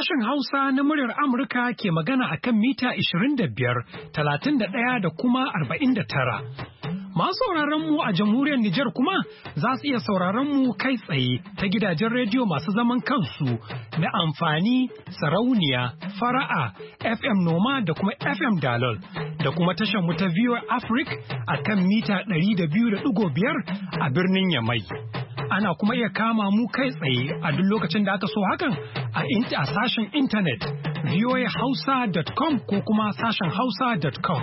Sashen Hausa na muryar Amurka ke magana a kan mita 25, 31 da kuma 49. Masu sauraron mu a jamhuriyar Nijar kuma za su iya sauraron mu kai tsaye ta gidajen rediyo masu zaman kansu na amfani, sarauniya, fara'a, FM Noma da kuma FM Dalol da kuma tashar mu ta VOA Africa a kan mita 200.5 a birnin Yamai. Ana kuma iya kama mu kai tsaye a duk lokacin da aka so hakan a sashen intanet voahausa.com ko kuma sashen hausa.com.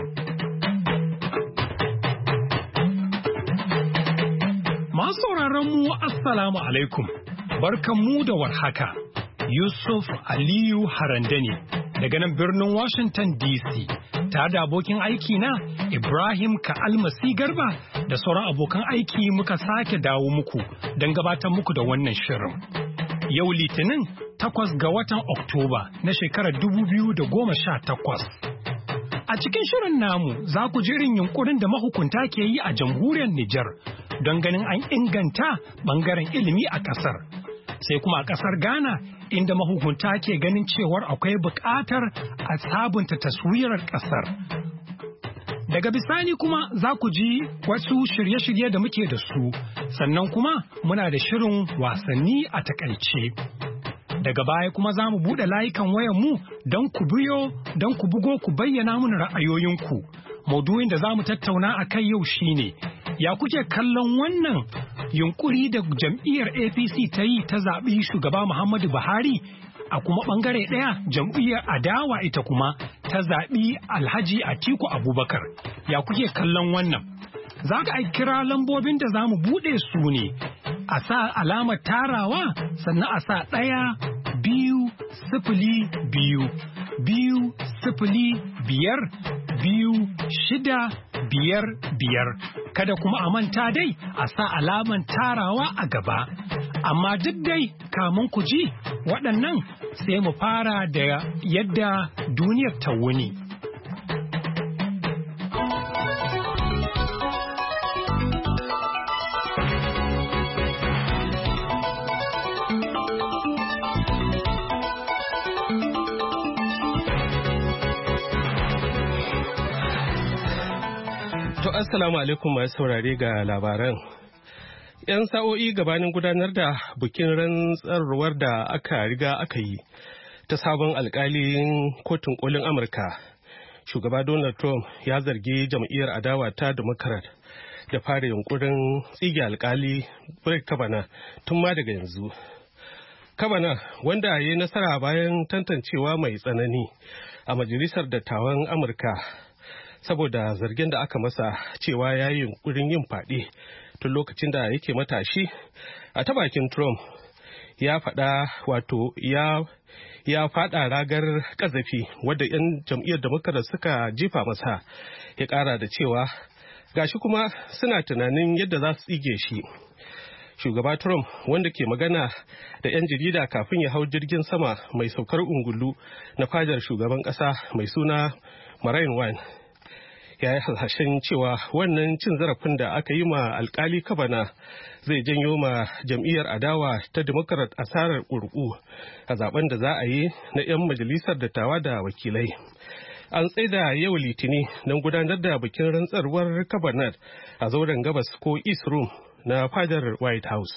Masu sauraron mu assalamu alaikum, barkan mu da warhaka. Yusuf Aliyu Harande ne daga nan birnin Washington DC tare da abokin aiki na Ibrahim Ka'almasi Garba da sauran abokan aiki muka sake dawo muku don gabatar muku da wannan shirin. Yau Litinin 8 ga watan Oktoba na shekarar 2018. A cikin shirin namu za ku ji irin yunkurin da mahukunta ke yi a jamhuriyar Nijar don ganin an inganta bangaren ilimi a ƙasar. Sai kuma a ƙasar Ghana inda mahukunta ke ganin cewar akwai buƙatar a sabunta taswirar ƙasar. Daga bisani kuma za ku ji wasu shirye-shirye da muke da su, sannan kuma muna da shirin wasanni a takaice. Daga baya kuma za mu buɗe layukan wayanmu don ku bugo ku bayyana mana ra'ayoyinku. Maudu'in da za mu tattauna a kai yau shine, ya kuke kallon wannan yunkuri da jam'iyyar APC ta yi ta zaɓi shugaba Muhammadu Buhari, a kuma ɓangare ɗaya jam'iyyar adawa ita kuma ta zaɓi Alhaji Atiku Abubakar. Ya kuke kallon wannan? Za ka kira lambobin da za mu buɗe su ne, a sa alamar tarawa sannan a sa 1-2-0-5-2-6-5. Kada kuma a manta dai a sa alamar tarawa a gaba. Amma duk dai kamun ku ji waɗannan sai mu fara da yadda duniyar ta wuni. Assalamu alaikum masu saurare ga labaran. 'Yan sa'o'i gabanin gudanar da bikin rantsarwar da aka riga aka yi ta sabon alkalin kotun kolin Amurka, shugaba Donald Trump ya zargi jam'iyyar adawa ta Democrat da fara yunkurin tsige alkali Brett Kavanaugh tun ma daga yanzu. Kavanaugh, wanda ya yi nasara bayan tantancewa mai tsanani a Majalisar Dattawan Amurka saboda zargin da aka masa cewa ya yi yunkurin yin fyaɗe tun lokacin da yake matashi, a ta bakin Trump ya faɗa ragar ƙazafi wadda 'yan jam'iyyar Democrat suka jefa masa, ya ƙara da cewa gashi kuma suna tunanin yadda za su tsige shi. Shugaba Trump, wanda ke magana da 'yan jarida kafin ya hau jirgin sama mai saukar ungulu na fadar shugaban ƙasa mai suna Marine One, ya yi hasashen cewa wannan cin zarafin da aka yi ma alkali Kavanaugh zai janyo ma jam'iyyar adawa ta Democrat asarar ƙuri'u a zaben da za a yi na 'yan majalisar dattawa da wakilai. An tsaida yau Litini don gudanar da bikin rantsarwar Kavanaugh a zauren gabas ko East Room na fadar White House.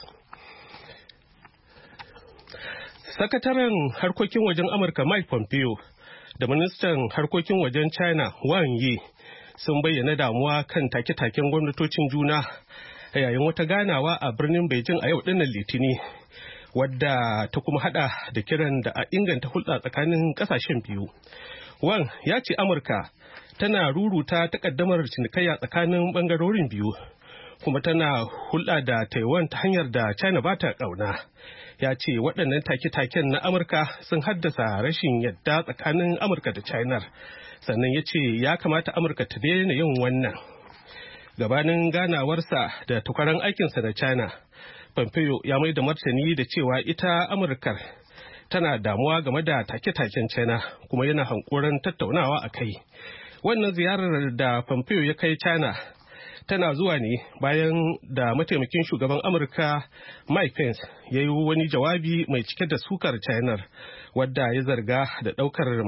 Sakataren harkokin wajen Amurka Mike Pompeo da ministan harkokin wajen China Wang Yi sun bayyana damuwa kan take-taken gwamnatocin juna a yayin wata ganawa a birnin Beijing a yau dinnan Litini, wadda ta kuma hada da kiran da a inganta hulɗa tsakanin ƙasashen biyu. Wang ya ce Amurka tana ruruta takaddamar cinikayya tsakanin ɓangarorin biyu, kuma tana hulɗa da Taiwan ta hanyar da China ba ta ƙauna. Ya ce waɗannan take-taken na Amurka sun haddasa rashin yadda tsakanin Amurka da China. Sannan ya ce ya kamata Amurka ta daina yin wannan. Gabanin ganawarsa da takwaran aikinsa da China, Pompeo ya mai da martani da cewa ita Amurkar tana damuwa game da take-taken China kuma yana hankoron tattaunawa a kai. Wannan ziyarar da Pompeo ya kai China tana zuwa ne bayan da mataimakin shugaban Amurka Mike Pence ya yi wani jawabi mai cike da sukar China wadda ya zarga da ɗaukar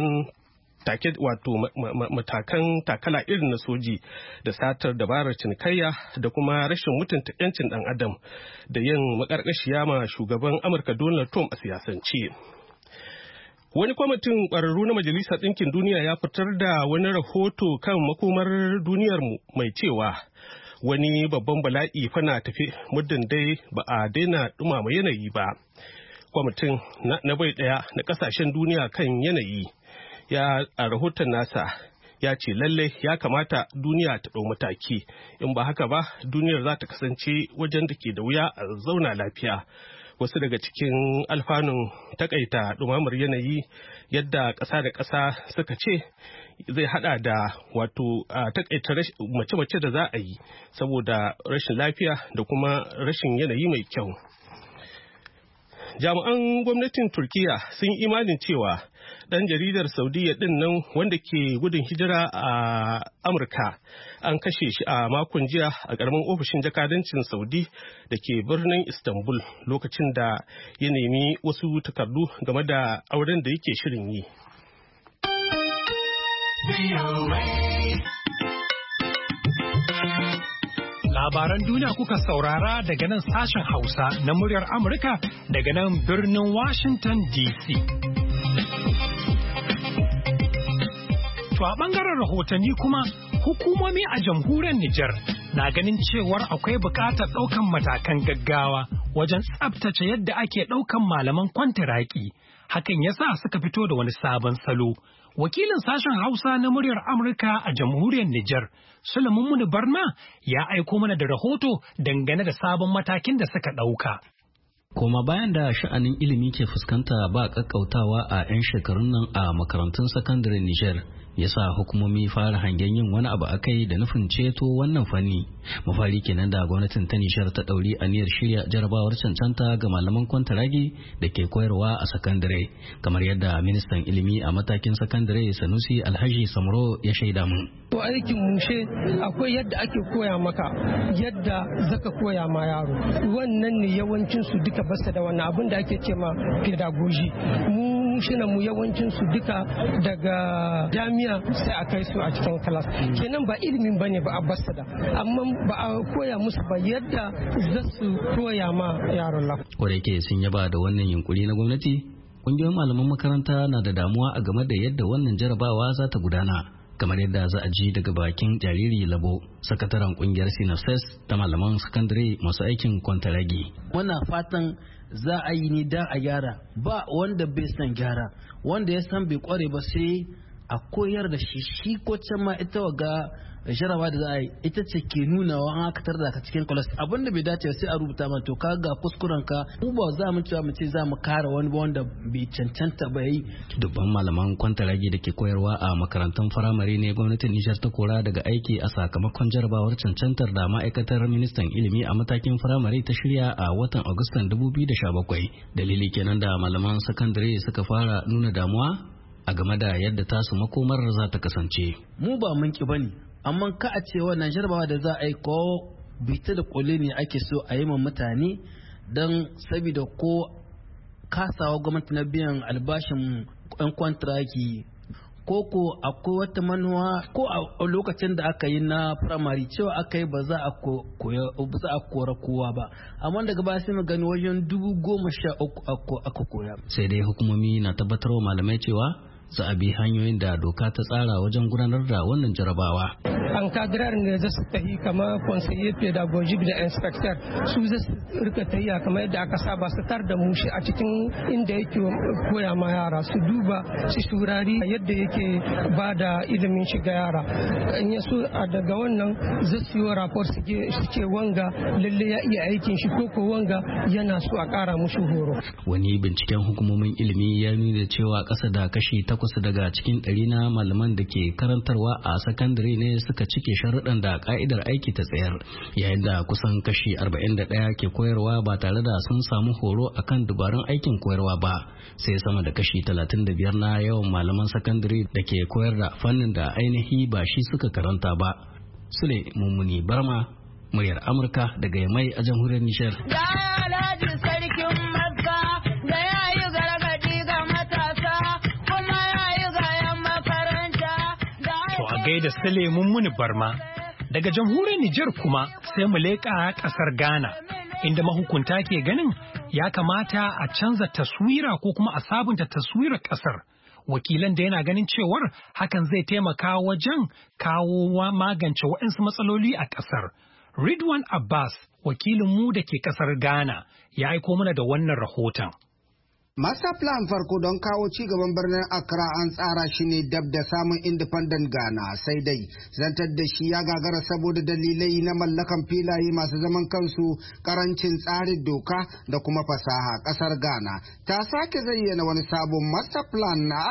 matakan takala irin na soji da satar dabarar cinikayya da kuma rashin mutunta 'yancin ɗan adam da yin maƙarƙashiya ma shugaban Amurka Donald Trump a siyasance. Wani kwamitin ƙwararru na Majalisar Ɗinkin Duniya ya fitar da wani rahoto kan makomar duniyarmu mai cewa wani babban bala'i fana tafi muddin dai ba a daina ɗumama yanayi ba. Kwamitin na bai ɗaya na ƙasashen duniya kan yanayi a rahoton nasa ya ce lallai ya kamata duniya ta ɗau mataki, in ba haka ba duniyar za ta kasance wajen da ke da wuya a zauna lafiya. Wasu daga cikin alfanun takaita ɗumamar yanayi yadda ƙasa da ƙasa suka ce zai hada da takaita mace-mace da za a yi saboda rashin lafiya da kuma rashin yanayi mai kyau. Jami'an gwamnatin Turkiya sun imanin cewa ɗan jaridar Saudiya ɗin nan wanda ke gudun hijira a Amurka an kashe shi a makon jiya a ƙaramin ofishin jakadancin Saudi da ke birnin Istanbul lokacin da ya nemi wasu takardu game da auren da yake shirin yi. Labaran duniya kuka saurara daga nan sashen Hausa na muryar Amurka daga nan birnin Washington DC. To a ɓangaren rahotanni kuma hukumomi a jamhuriyar Nijar na ganin cewar akwai buƙatar ɗaukan matakan gaggawa wajen tsabtace yadda ake ɗaukan malaman kwantiraki. Hakan yasa suka fito da wani sabon salo. Wakilin sashen Hausa na muryar Amurka a jamhuriyar Nijar, Sulaiman Muni Barma, ya aiko mana da rahoto dangane da sabon matakin da suka ɗauka. Koma bayan da sha'anin ilimi ke fuskanta ba ƙaƙƙautawa a 'yan shekarun nan a makarantun sakandaren Nijar, ya sa hukumomi fara hangen yin wani abu akai da nufin ceto wannan fanni. Mafari kenan da gwamnatin ta Nijar ta ɗauri aniyar shirya jarabawar cancanta ga malaman kwantaragi da ke koyarwa a sakandare, kamar yadda ministan ilimi a matakin sakandare Sanusi Alhaji Samro ya shaida mun. To aikin mushe akwai yadda ake koya maka, yadda zaka koya ma yaro. Wannan ne yawancin su duka basta da wannan abin da ake ce ma pedagogy. Mu mu yawancin su duka daga jami'a sai a kai su a cikin class. Kenan ba ilimin bane ba a basta da, amma ba a koya musu ba yadda za su koya ma yaron la. Ko da yake sun yaba da wannan yunkuri na gwamnati, kungiyoyin malaman makaranta na da damuwa a game da yadda wannan jarabawa za ta gudana. Kamar yadda za a ji daga bakin Jariri Labo, sakataren kungiyar Sinapses ta malaman sakandare masu aikin kwantaragi. Muna fatan za a yi ni dan a gyara, ba wanda bai san gyara, wanda ya san bai kware ba sai a koyar da shi ko can ma ita waga jarawa da za a yi ita ce ke nuna wa an aka tarda ka cikin class abinda bai dace sai a rubuta ma to ka ga kuskuren ka mu ba za mu cewa mu ce za mu kare wani ba wanda bai cancanta ba yi. Dubban malaman kwantaragi da ke koyarwa a makarantun firamare ne gwamnatin Nijar ta kora daga aiki a sakamakon jarabawar cancantar da ma'aikatar ministan ilimi a matakin firamare ta shirya a watan Agustan 2017. Dalili kenan da malaman sakandare suka fara nuna damuwa a game da yadda tasu makomar za ta kasance. Mu ba mun ki bane, amma ka a ce wannan jarabawa da za a yi ko bita da kole ne ake so a yi ma mutane don saboda ko kasawa gwamnati na biyan albashin yan kwantiraki ko akwai wata manuwa ko a lokacin da aka yi na firamare cewa aka yi ba za a kora kowa ba, amma daga baya sai mu gani wajen 13,000 aka koya. Sai dai hukumomi na tabbatarwa malamai cewa za a bi hanyoyin da doka ta tsara wajen gudanar da wannan jarabawa. An kadirar ne za su tafi kamar conseiller pedagogic da inspector, su za su rika tafiya kamar yadda aka saba su tar da mushi a cikin inda yake koya ma yara, su duba su shurari yadda yake ba da ilimin shiga yara. In ya so daga wannan za su yi rapport su ce wanga lalle ya iya aikin shi ko wanga yana so a kara mushi horo. Wani binciken hukumomin ilimi ya nuna cewa ƙasa da kashi 8 daga cikin 100 na malaman da ke karantarwa a sakandare ne suka cike sharuɗan da ka'idar aiki ta tsayar, yayin da kusan kashi 41 ke koyarwa ba tare da sun samu horo akan dubarun aikin koyarwa ba, sai sama da kashi 35 na yawan malaman sakandare da ke koyar da fannin da ainihi ba shi suka karanta ba. Sule Mummuni Barma, muryar Amurka daga Yamai a jamhuriyar Nijar. Gaida Sule Mummuni Barma. Daga jamhuriyar Nijar kuma sai mu leƙa ƙasar Ghana, inda mahukunta ke ganin ya kamata a canza taswira ko kuma a sabunta taswirar ƙasar. Wakilan da yana ganin cewar hakan zai taimaka wajen kawo magance waɗansu matsaloli a ƙasar. Ridwan Abbas, wakilinmu da ke ƙasar Ghana, ya aiko mana da wannan rahoton. Master plan farko don kawo ci gaban birnin Accra an tsara shi ne dab da samun independent Ghana, sai dai zantar da shi ya gagara saboda dalilai na mallakan filaye masu zaman kansu, karancin tsarin doka da kuma fasaha. Kasar Ghana ta sake zayyana wani sabon master plan na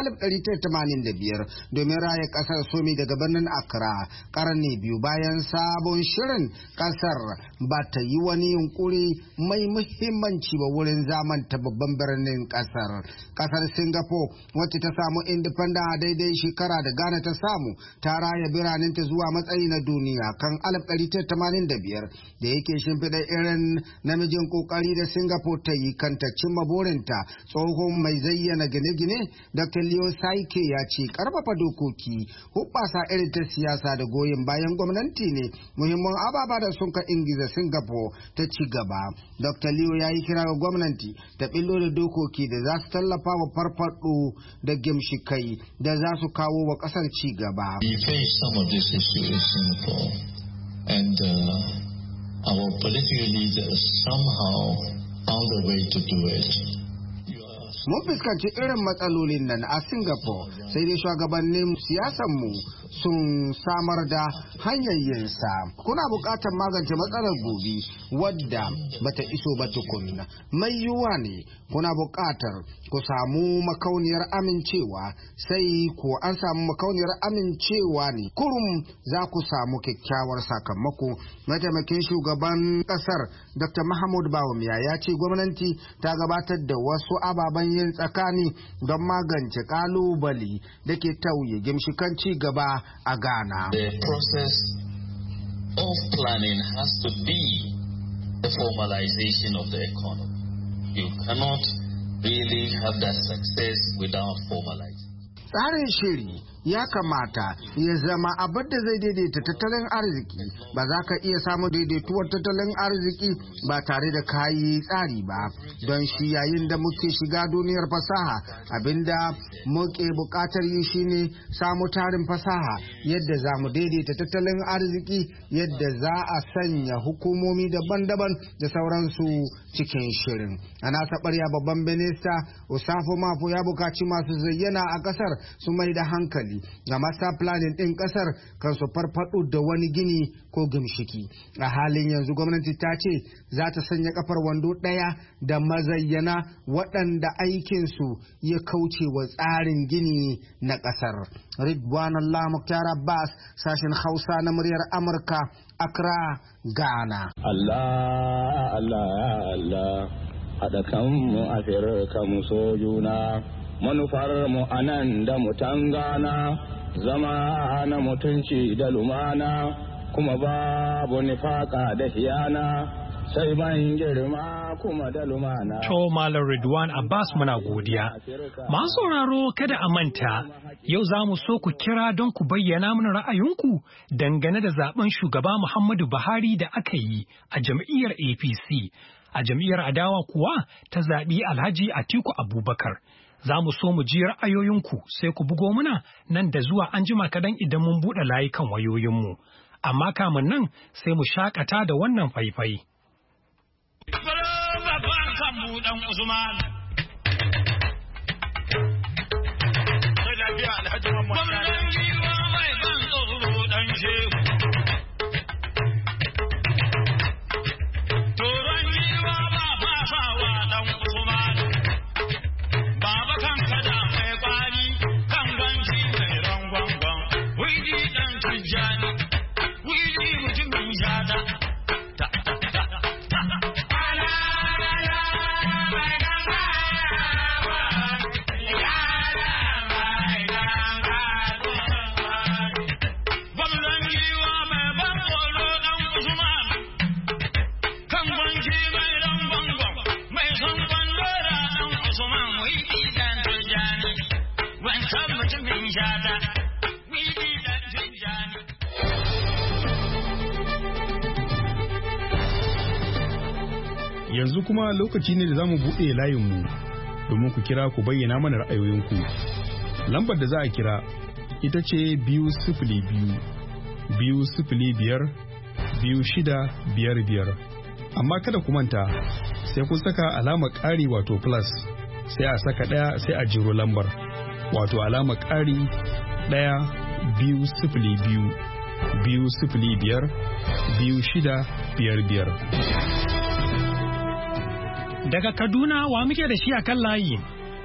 1985 domin raya kasar somi daga birnin Accra. Karni biyu bayan sabon shirin, kasar ba ta yi wani yunkuri mai muhimmanci ba wurin zamanta babban birnin kasar Singapore, wacce ta samu independent a daidai shekara da Ghana ta samu, ta raya biranen ta zuwa matsayi na duniya kan 1985, da yake shimfiɗa irin namijin kokari da Singapore ta yi kan ta cimma burinta. Tsohon mai zayyana gine-gine Dr. Leo Saike ya ce karfafa dokoki, hubbasa irin ta siyasa da goyon bayan gwamnati ne muhimman ababa da sun ka ingiza Singapore ta ci gaba. Dr. Leo ya yi kira ga gwamnati ta billo da dokoki da za su tallafa wa farfado da gimshikai da za su kawo wa kasar ci gaba. We face some of these issues in Singapore, and our political leaders somehow found a way to do it. Mun fuskanci irin matsalolin nan a Singapore, sai dai shugabannin siyasanmu sun samar da hanyar yinsa. Kuna buƙatar magance matsalar gobe wadda bata iso ba tukunna. Mai yiwuwa ne kuna buƙatar ku samu makauniyar amincewa, sai ko an samu makauniyar amincewa ne kurum za ku samu kyakkyawar sakamako. Mataimakin shugaban ƙasar Dr. Mahmud Bawumia ya ce gwamnati ta gabatar da wasu ababen yin tsakani don magance kalubale da ke tauye gimshikan ci gaba a Ghana. The process of planning has to be the formalization of the economy. You cannot really have that success without formalizing. Tsarin shiri ya kamata ya zama abin da zai daidaita tattalin arziki. Ba za ka iya samun daidaituwar tattalin arziki ba tare da kayi tsari ba. Don shi yayin da muke shiga duniyar fasaha, abinda muke buƙatar yi shine samu tarin fasaha yadda za mu daidaita tattalin arziki, yadda za a sanya hukumomi daban-daban da sauransu cikin shirin. A nasa ɓarya babban minista Osafo Mafo ya buƙaci masu zayyana a ƙasar su mai da hankali ga master planning ɗin ƙasar kan su farfaɗo da wani gini ko gimshiki. A halin yanzu gwamnati ta ce za ta sanya kafar wando ɗaya da mazayyana waɗanda aikinsu ya kauce wa tsarin gini na ƙasar. Ridwan Allah Muktar Abbas, sashen Hausa na muryar Amurka, Accra, Ghana. Allah, Allah, Allah, haɗa kanmu a firka so juna. Manufar mu anan da mutan Ghana, zama na mutunci da lumana, kuma babu nifaka da hiyana, sai ban girma kuma da lumana. To Malam Ridwan Abbas muna godiya. Masu sauraro kada a manta, yau za mu so ku kira don ku bayyana mana ra'ayinku dangane da zaben shugaba Muhammadu Buhari da aka yi a jam'iyyar APC. A jam'iyyar adawa kuwa ta zaɓi Alhaji Atiku Abubakar. Za mu so mu ji ra'ayoyinku sai ku bugo muna nan da zuwa an jima kadan idan mun buɗe layukan wayoyinmu. Amma kamun nan sai mu shakata da wannan faifai. Yanzu kuma lokaci ne da za mu buɗe layinmu domin ku kira ku bayyana mana ra'ayoyinku. Lambar da za a kira ita ce 202-205-2655. Amma kada ku manta sai kun saka alamar ƙari wato plus sai a saka ɗaya sai a jiro lambar wato alamar ƙari 1-2-0-2-5-2655. Daga Kaduna wa muke da shi a kan layi?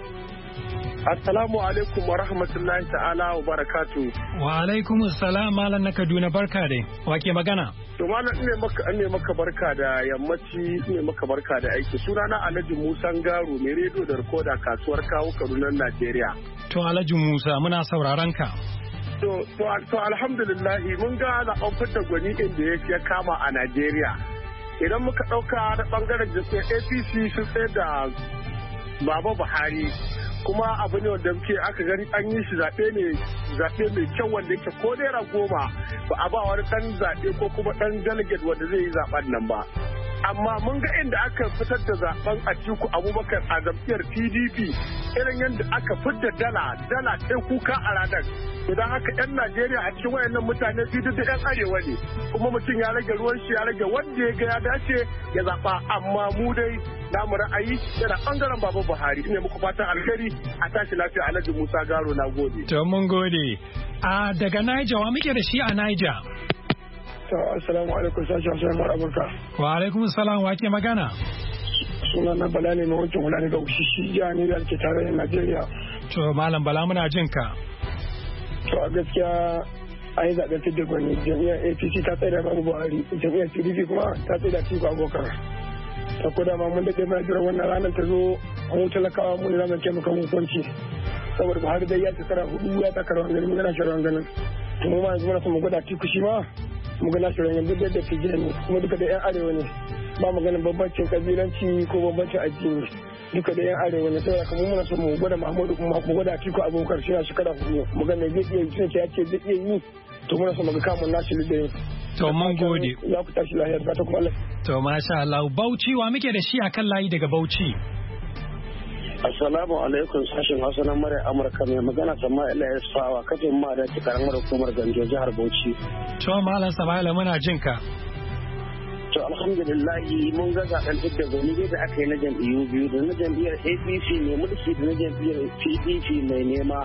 Assalamu alaikum wa rahmatullahi ta'ala wa barakatu. Wa alaikum assalam malam na Kaduna barka dai. Wa ke magana? To malam ne maka barka da yammaci, ne maka barka da aiki. Sunana Alhaji Musa Ngaro mai rediyo da rikoda kasuwar kawo Kaduna Najeriya. To Alhaji Musa muna sauraron ka. To alhamdulillah mun ga zaɓen fitar gwani inda ya kama a Najeriya. Idan muka ɗauka da ɓangaren jam'iyyar APC sun tsaye da Baba Buhari. Kuma abu ne wanda muke aka gani an yi shi zaɓe mai kyau wanda yake ko naira 10 ba a ba wani ɗan zaɓe ko kuma ɗan delegate wanda zai yi zaɓen nan ba. Amma mun ga inda aka fitar da zaɓen Atiku Abubakar a jam'iyyar PDP irin yadda aka fitar dala ɗaya kuka a ranar. Idan haka 'yan Najeriya a cikin wayannan mutane biyu da 'yan arewa ne kuma mutum ya rage ruwan shi ya rage wanda ya ga ya dace ya zaɓa amma mu dai namu ra'ayi yana ɓangaren Baba Buhari ne muku fatan alheri a tashi lafiya Alhaji Musa Garo na gode. To mun gode. A daga Niger wa muke da shi a Niger? To assalamu alaikum sashi assalamu alaikum. Wa alaikum salam wa ke magana? Suna na Bala ne mai wancan hula daga Ushishi jiya ne da ke tare da Najeriya. To Malam Bala muna jin ka. To a gaskiya an yi zaɓen fidda gwani jam'iyyar APC ta tsaye da Babu Buhari jam'iyyar PDP kuma ta tsaye da Atiku Abubakar. Ta koda ma mun daɗe mai jiran wannan ranar ta zo mun talakawa mun zama ke muka hukunci saboda Buhari dai ya shekara 4 ya taka rawan ganin magana shi rawan ganin. To mu ma yanzu muna son mu gwada Atiku shi ma mu gana shi rawan ganin duk da fije ne kuma duka da 'yan arewa ne ba maganin bambancin kabilanci ko bambancin addini. Duka da 'yan arewa ne sai kuma muna son mu gwada Muhammadu kuma mu gwada Atiku Abubakar shi a shekara 4 mu ga me zai iya yi sai ya ce zai iya yi to muna son mu ga kamun nashi da to mun gode za ku tashi lahiyar ba ta kuma Allah to masha Allah Bauchi wa muke da shi akan layi daga Bauchi. Assalamu alaikum sashen Hausa na mara Amurka mai magana Sama'ila ya sawa kafin ma da karamar hukumar Ganjo jihar Bauchi. To malam Sama'ila muna jin ka. To alhamdulillahi mun ga zaben duk da gani dai da aka yi na jam'iyyu biyu da na jam'iyyar APC mai mulki da na jam'iyyar PDP mai nema.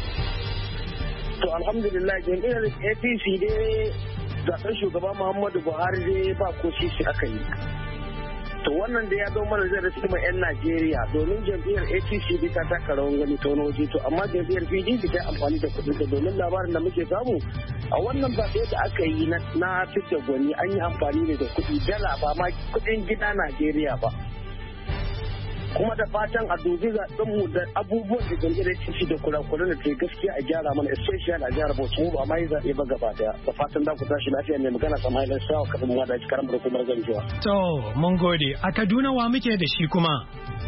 To alhamdulillah jam'iyyar APC dai zaben shugaba Muhammadu Buhari dai ba ko shi aka yi. To wannan da ya zo mana zai rasu ma 'yan Najeriya domin jam'iyyar APC bai ta taka rawan gani ta wani waje to amma jam'iyyar PDP ta amfani da kuɗin ta domin labarin da muke samu a wannan zaɓe da aka yi na fitar gwani an yi amfani ne da kuɗi dala ba ma kuɗin gida Najeriya ba. Kuma da fatan a dubi zaɓenmu da abubuwan da jam'iyyar APC da kurakuran da ta yi gaskiya a gyara mana especially a jihar Bauchi mu ba ma yi zaɓe ba gaba daya da fatan za ku tashi lafiya mai magana Sama'ila Sawa kafin mu da karamar hukumar Ganjuwa. To mun gode a Kaduna wa muke da shi kuma.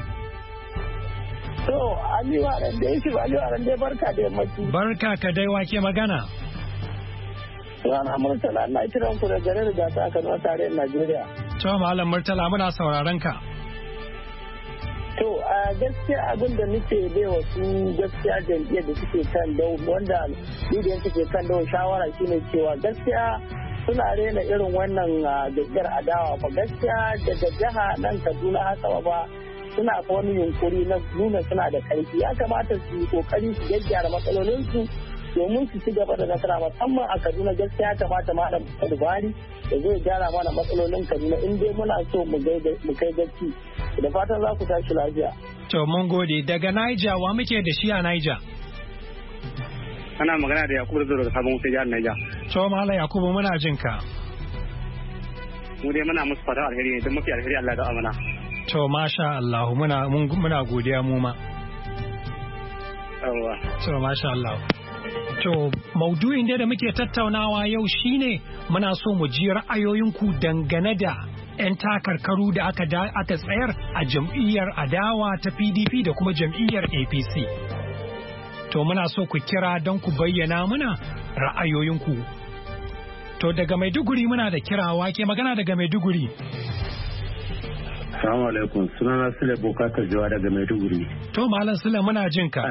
To Aliyu Aran da yake Aliyu Aran dai barka da yammaci. Barka ka dai wa ke magana. Rana Murtala na kiran ku da garin da ta Kano tarayyar Najeriya. To Malam Murtala muna sauraron ka. To a gaskiya abin da muke bai wasu gaskiya jam'iyyar da suke kan dau wanda bidiyon suke kan dau shawara shine cewa gaskiya suna rena irin wannan jam'iyyar adawa ba gaskiya daga jiha nan Kaduna haka ba suna fa wani yunkuri na nuna suna da karfi ya kamata su yi kokari su gyara matsalolinsu domin su ci gaba da nasara musamman a Kaduna gaskiya kamata Malam Buhari da zai gyara mana matsalolin Kaduna in dai muna so mu kai gaci da fatan za ku tashi lafiya. To mun gode daga Niger wa muke da shi a Niger. Ana magana da Yakubu Zuro da Sabon Wuce jihar Niger. To Malam Yakubu muna jin ka. Mu dai muna musu fatan alheri ne don mafi alheri Allah da amana. To masha Allah muna godiya mu ma. Yawwa. To masha Allah. To maudu'in da muke tattaunawa yau shine muna so mu ji ra'ayoyinku dangane da 'yan takarkaru da aka tsayar a jam'iyyar adawa ta PDP da kuma jam'iyyar APC. To muna so ku kira don ku bayyana mana ra'ayoyinku. To daga Maiduguri muna da kirawa ke magana daga Maiduguri. Assalamu alaikum, sunana Sule Bokata Jawa daga Maiduguri. To Malam Sule muna jin ka.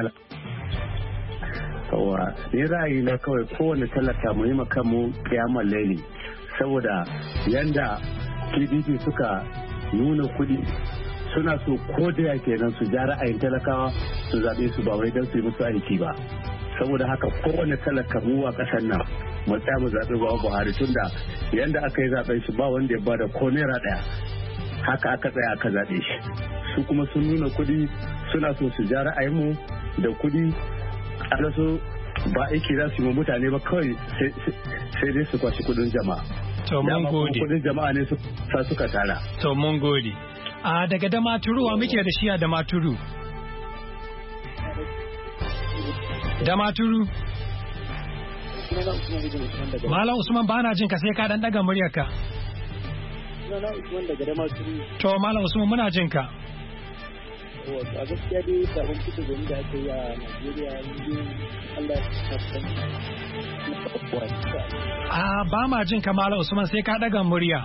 Kawa, ni ra'ayi na kawai kowane talaka mu yi makamu kiyamar laili saboda yanda PDP suka nuna kudi suna so ko da yake nan su ja ra'ayin talakawa su zaɓe su ba wai don su yi musu aiki ba. Saboda haka kowane talaka mu a ƙasar nan mu tsaya mu zaɓi ba Buhari tunda yanda aka yi zaɓen shi ba wanda ya bada ko naira ɗaya. Haka aka tsaya aka zaɓe shi. Su kuma sun nuna kudi suna so su ja ra'ayinmu da kudi ana so ba aiki za su yi mutane ba kawai sai dai su kwashi kudin jama'a. To mun gode. Kudin jama'a ne suka tara. To mun gode. A daga Damaturu wa muke da shi a Damaturu? Damaturu? Malam Usman ba na jin ka sai ka dan daga muryarka. To Malam Usman muna jin ka. A gaskiya dai sabon fito da aka yi a Najeriya yanzu Allah ya ba ma jin ka Malam Usman sai ka daga murya.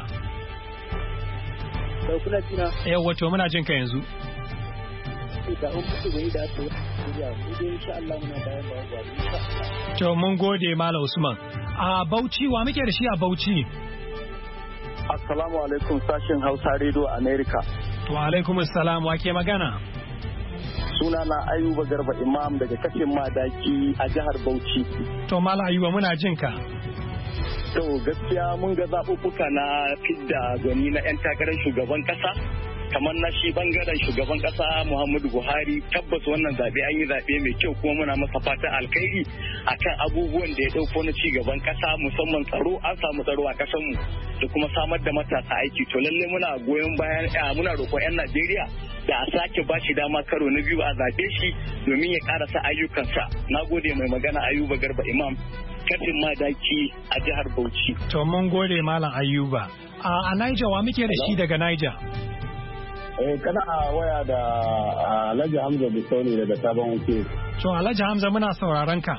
Sau kula tina? Yawwa to muna jin ka yanzu. Sabon fito da aka yi a Najeriya mu dai insha Allah muna bayan ba. To mun gode Malam Usman. A Bauchi wa muke da shi a Bauchi? Assalamu alaikum sashen Hausa Radio America. Wa alaikum assalam wa ke magana? Sunana Ayuba Garba Imam daga kafin Madaki a jihar Bauchi. To Malam Ayuba muna jin ka. To gaskiya mun ga zaɓuɓɓuka na fidda gwani na 'yan takarar shugaban ƙasa. Kamar na shi bangaren shugaban kasa Muhammadu Buhari tabbas wannan zaɓe an yi zaɓe mai kyau kuma muna masa fatan alkhairi akan abubuwan da ya ɗauko na ci gaban kasa musamman tsaro an samu tsaro a ƙasar mu da kuma samar da matasa aiki to lalle muna goyon bayan muna roƙon 'yan Najeriya da a sake ba shi dama karo na biyu a zaɓe shi domin ya ƙarasa ayyukansa. Na gode mai magana Ayuba Garba Imam kafin Madaki a jihar Bauchi. To mun gode Malam Ayuba. A Niger wa muke da shi daga Niger? Kana waya da Alhaji Hamza Bisauni daga Sabon Wuce. To Alhaji Hamza muna sauraron ka.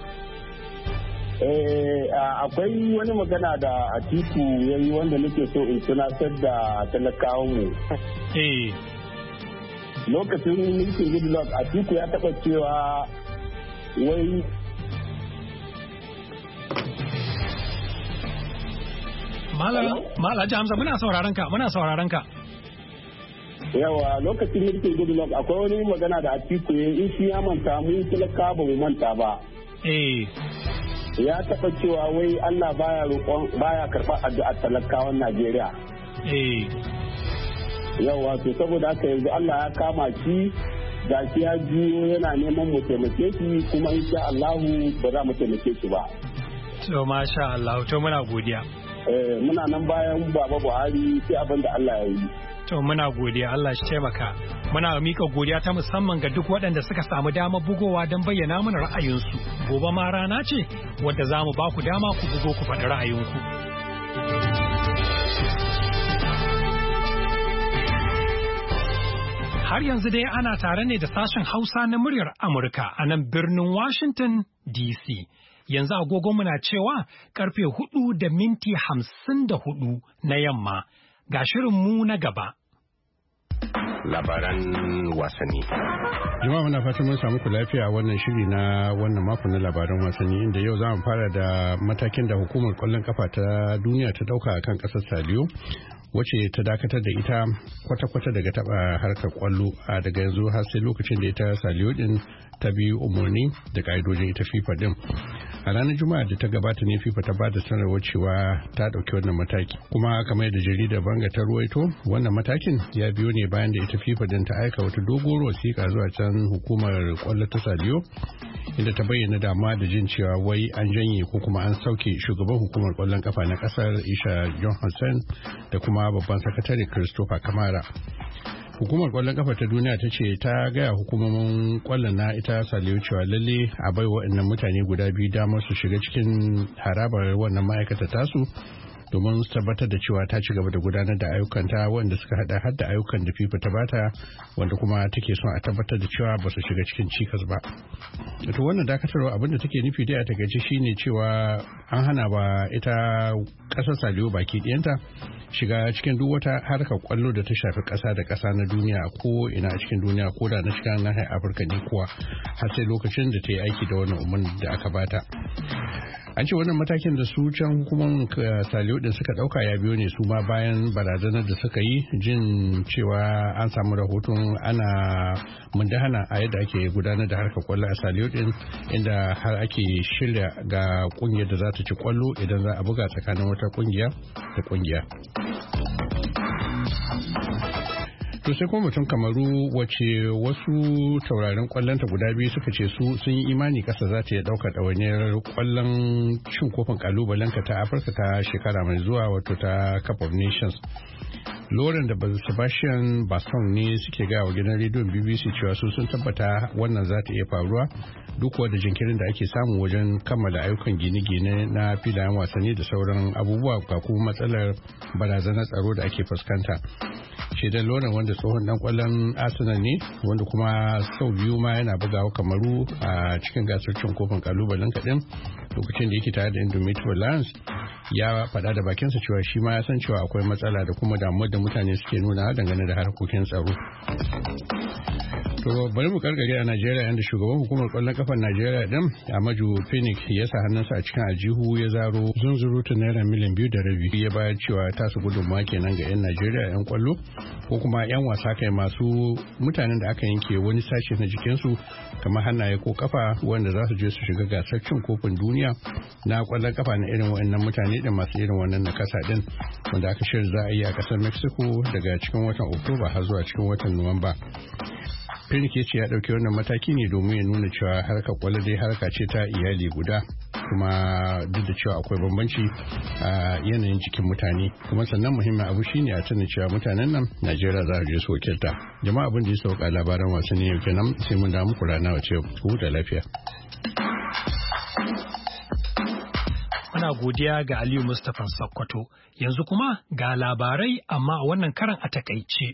Akwai wani magana da Atiku ya yi wanda nake so in tunatar da talakawan mu. Lokacin mulkin Goodluck Atiku ya taɓa cewa wai Alhaji Hamza muna sauraron ka. Yawa lokacin mulkin Goodluck akwai wani magana da Atiku ya in shi ya manta mu talaka ba mu manta ba. Ya taɓa cewa wai Allah baya karɓar addu'ar talakawan Najeriya. Yawa to saboda haka yanzu Allah ya kama shi da shi ya juyo yana neman mu taimake shi kuma insha Allahu ba za mu taimake shi ba. To masha Allah to muna godiya. Muna nan bayan Baba Buhari sai abin da Allah ya yi. To muna godiya Allah shi taimaka. Muna mika godiya ta musamman ga duk waɗanda suka samu dama bugowa don bayyana mana ra'ayinsu. Gobe ma rana ce wadda za mu ba ku dama ku bugo ku faɗi ra'ayinku. Har yanzu dai ana tare ne da sashen Hausa na muryar Amurka a nan birnin Washington DC. Yanzu agogonmu na cewa karfe 4:54 na yamma. Ga shirinmu na gaba. Labaran wasanni. Jama'a muna fatan mun samu ku lafiya wannan shiri na wannan mako na labaran wasanni inda yau za mu fara da matakin da hukumar kwallon kafa ta duniya ta dauka akan kasar Saliyo wacce ta dakatar da ita kwata-kwata daga taba harkar kwallo a daga yanzu har sai lokacin da ita Saliyo din ta bi umarni da ka'idojin ita FIFA din. A ranar Juma'a da ta gabata ne FIFA ta bada sanarwar cewa ta dauki wannan mataki kuma kamar yadda jaridar Banga ta ruwaito wannan matakin ya biyo ne bayan da ita FIFA din ta aika wata doguwar wasiƙa zuwa can hukumar kwallo ta Saliyo inda ta bayyana dama da jin cewa wai an janye ko kuma an sauke shugaban hukumar kwallon kafa na kasar Isha Johansson da kuma babban sakatare Christopher Kamara. Hukumar kwallon kafa ta duniya ta ce ta gaya hukumomin kwallon na ita Saliyo cewa lalle a bai waɗannan mutane guda biyu damar su shiga cikin harabar wannan ma'aikata tasu domin su tabbatar da cewa ta ci gaba da gudanar da ayyukanta wanda suka hada har da ayyukan da FIFA ta bata wanda kuma take son a tabbatar da cewa ba su shiga cikin cikas ba. To wannan dakatarwa abin da take nufi dai a takaice shine cewa an hana ba ita kasar Saliyo baki ɗiyanta shiga cikin duk wata harkar kwallo da ta shafi ƙasa da ƙasa na duniya ko ina a cikin duniya ko da na shiga nahiyar Afirka ne kuwa har sai lokacin da ta yi aiki da wannan umarni da aka bata. An ce wannan matakin da su can hukumar Saliyo din suka dauka ya biyo ne su ma bayan barazanar da suka yi jin cewa an samu rahoton ana mundahana a yadda ake gudanar da harkar kwallo a Saliyo din, inda har ake shirya ga kungiyar da za ta ci kwallo idan za a buga tsakanin wata kungiya da kungiya. To sai kuma mutum Kamaru wace wasu taurarin kwallonta guda biyu suka ce su sun yi imani kasa za ta iya ɗaukar ɗawainiyar kwallon cin kofin kalubalenka ta Afirka ta shekara mai zuwa wato ta Cup of Nations. Lauren da Sebastian Basson ne suke gaya wa gidan rediyon BBC cewa su sun tabbata wannan za ta iya faruwa duk da jinkirin da ake samu wajen kammala ayyukan gine-gine na filayen wasanni da sauran abubuwa ga kuma matsalar barazanar tsaro da ake fuskanta. Shaidan Lauren wanda tsohon dan kwallon Arsenal ne wanda kuma sau biyu ma yana bugawa Kamaru a cikin gasar cin kofin kalubalen kaɗin lokacin da yake tare da Indomitable Lions ya faɗa da bakinsa cewa shi ma ya san cewa akwai matsala da kuma damuwar da mutane suke nuna dangane da harkokin tsaro. To bari mu karkare a Najeriya inda shugaban hukumar kwallon kafar Najeriya din Amaju Phoenix ya sa hannunsa a cikin aljihu ya zaro zunzurutun naira miliyan 2.5 ya bayar cewa tasu gudunmawa kenan ga 'yan Najeriya 'yan kwallo ko kuma 'yan wasa kai masu mutanen da aka yanke wani sashe na jikinsu kamar hannaye ko kafa wanda za su je su shiga gasar cin kofin duniya na kwallon kafa na irin waɗannan mutane da masu irin wannan nakasa din wanda aka shirya za a yi a ƙasar Mexico daga cikin watan Oktoba har zuwa cikin watan Nuwamba. Phoenix ya ce ya ɗauki wannan mataki ne domin ya nuna cewa harkar kwallo dai harka ce ta iyali guda kuma duk da cewa akwai bambanci a yanayin jikin mutane kuma sannan muhimmin abu shine a tuna cewa mutanen nan Najeriya za su je su wakilta. Jama'a abin da ya sauka labaran wasanni yau kenan sai mun da muku rana wace ku huta lafiya. Muna godiya ga Aliyu Mustapha Sokoto. Yanzu kuma ga labarai amma a wannan karan a takaice.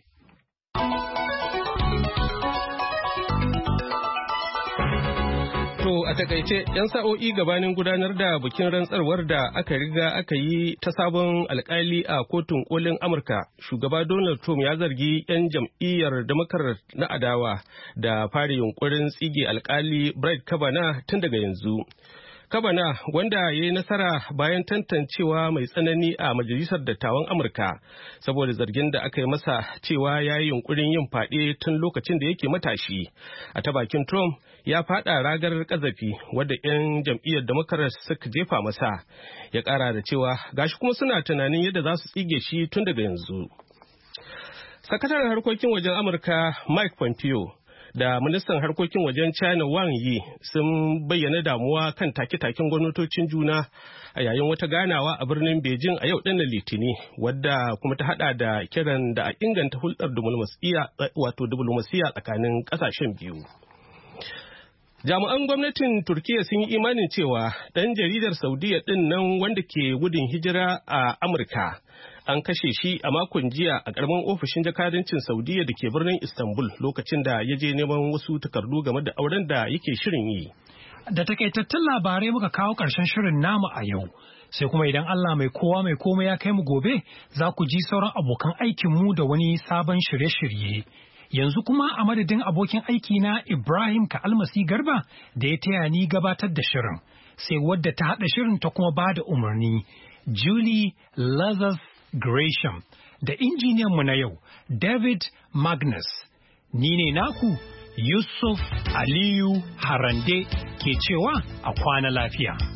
To a takaice 'yan sa'o'i gabanin gudanar da bikin rantsarwar da aka riga aka yi ta sabon alkali a kotun kolin Amurka, shugaba Donald Trump ya zargi 'yan jam'iyyar Democrat na adawa da fara yunkurin tsige alkali Brett Kavanaugh tun daga yanzu. Kavanaugh wanda ya yi nasara bayan tantancewa mai tsanani a Majalisar Dattawan Amurka saboda zargin da aka yi masa cewa ya yi yunkurin yin fyaɗe tun lokacin da yake matashi. A ta bakin Trump ya faɗa ragar ƙazafi wadda 'yan jam'iyyar Democrats suka jefa masa. Ya ƙara da cewa gashi kuma suna tunanin yadda za su tsige shi tun daga yanzu. Sakataren harkokin wajen Amurka Mike Pompeo da ministan harkokin wajen China Wang Yi sun bayyana damuwa kan take-taken gwamnatocin juna a yayin wata ganawa a birnin Beijing a yau ɗinnan Litini, wadda kuma ta hada da kiran da a inganta hulɗar diplomasiya tsakanin ƙasashen biyu. Jami'an gwamnatin Turkiyya sun yi imanin cewa ɗan jaridar Saudiya ɗin nan wanda ke gudun hijira a Amurka an kashe shi a makon jiya a ƙaramin ofishin jakadancin Saudiya da ke birnin Istanbul lokacin da ya je neman wasu takardu game da auren da yake shirin yi. Da takaitattun labarai muka kawo ƙarshen shirin namu a yau. Sai kuma idan Allah mai kowa mai komai ya kai mu gobe, za ku ji sauran abokan aikinmu da wani sabon shirye-shirye. Yanzu kuma a madadin abokin aiki na Ibrahim Ka'almasi Garba da ya taya ni gabatar da shirin, sai wadda ta haɗa shirin ta kuma ba da umarni, Julie Lazarus Gresham, da injiniyanmu na yau, David Magnus. Ni ne naku, Yusuf Aliyu Harande ke cewa a kwana lafiya.